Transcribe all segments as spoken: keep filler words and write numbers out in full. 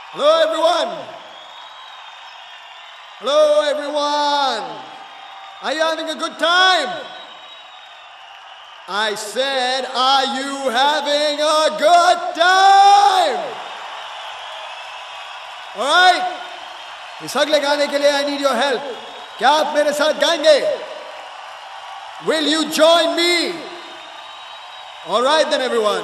Hello, everyone. Hello, everyone. Are you having a good time? I said, are you having a good time? All right. इस अगले गाने के लिए I need your help. क्या आप मेरे साथ गाएंगे? Will you join me? All right then, everyone.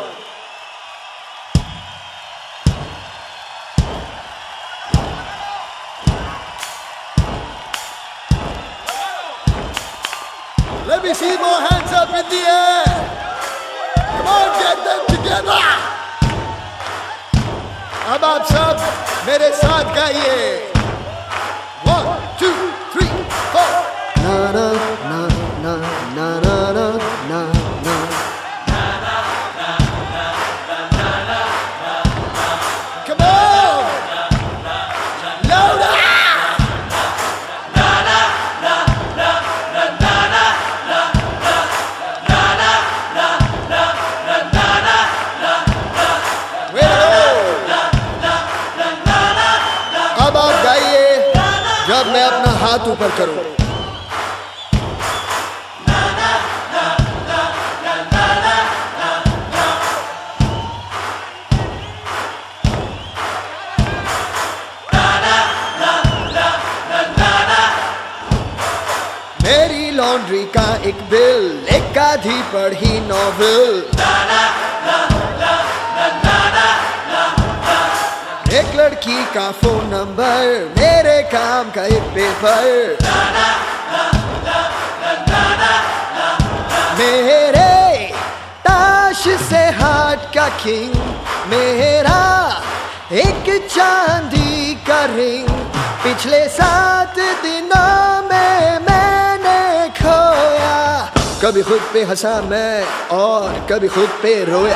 Let me see more hands up in the air. Come on, get them together. अब आप सब मेरे साथ गाइए. One, two, three, four. Na na na na na na na na na. Come on. Louder. जब मैं अपना हाथ ऊपर करूं मेरी लॉन्ड्री का एक बिल, एक आधी पढ़ी नॉवेल, एक लड़की का फोन नंबर, मेरे काम का एक पेपर, मेरे ताश से हार्ट का किंग, मेरा एक चांदी का रिंग, पिछले सात दिनों में मैंने खोया, कभी खुद पे हंसा मैं और कभी खुद पे रोया.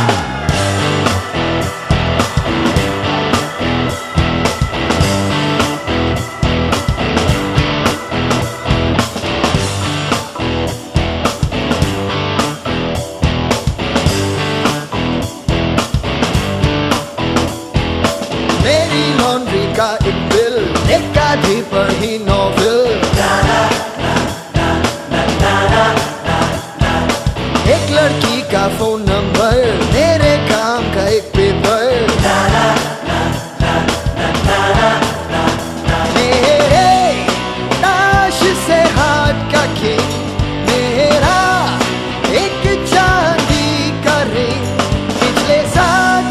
का एक बिल, एक आधी पढ़ी नॉवेल, एक लड़की का फोन नंबर, मेरे काम का एक पेपर, मेरे ताश से हार्ट का किंग, मेरा एक चांदी का रिंग, पिछले सात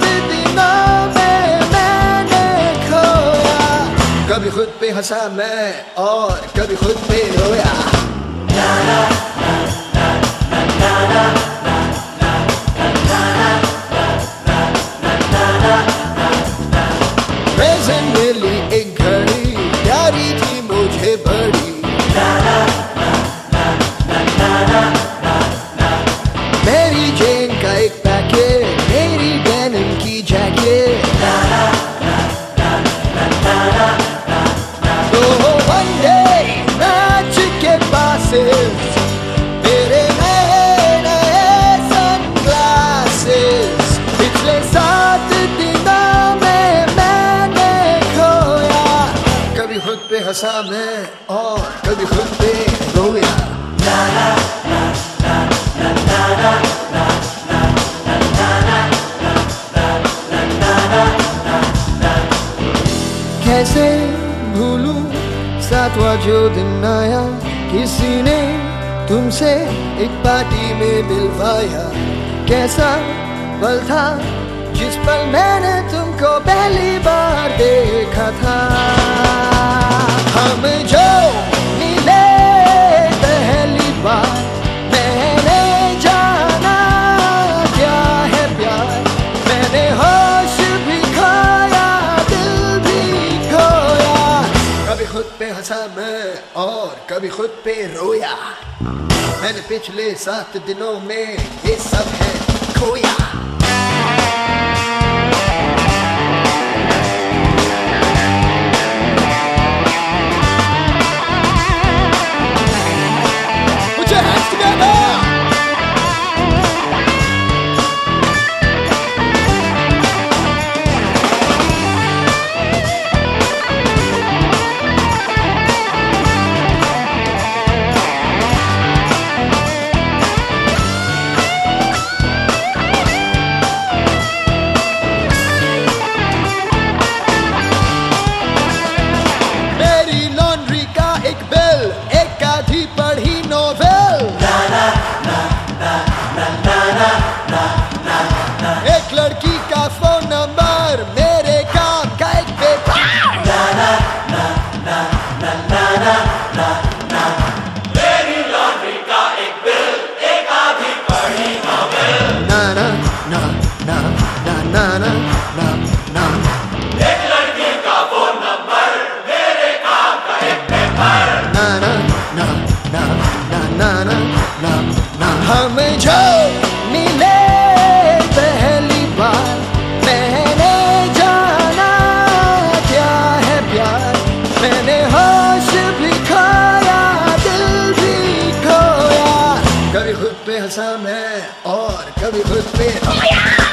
कभी खुद पे हंसा मैं और कभी खुद पे रोया. प्रेजेंट मिली एक घड़ी, प्यारी थी मुझे बड़ी, मेरी जेन का एक पैकेट, मेरी डेनिम की जैकेट, मेरे नए नए सनग्लासेस, पिछले सात दिनों में मैंने खोया, कभी खुद पे हंसा मैं और कभी खुद पे रोया. कैसे भूलूं सातवां जो दिन आया, किसी ने तुमसे एक पार्टी में मिलवाया, कैसा पल था जिस पल मैंने तुमको पहली बार देखा था, हम जो मिले पहली बार, मैंने जाना क्या है प्यार, मैंने होश भी खोया, दिल भी खोया, कभी खुद पे हंसा मैं और कभी खुद पे रोया, मैंने पिछले सात दिनों में ये सब है खोया. Put your hands together. खुद पे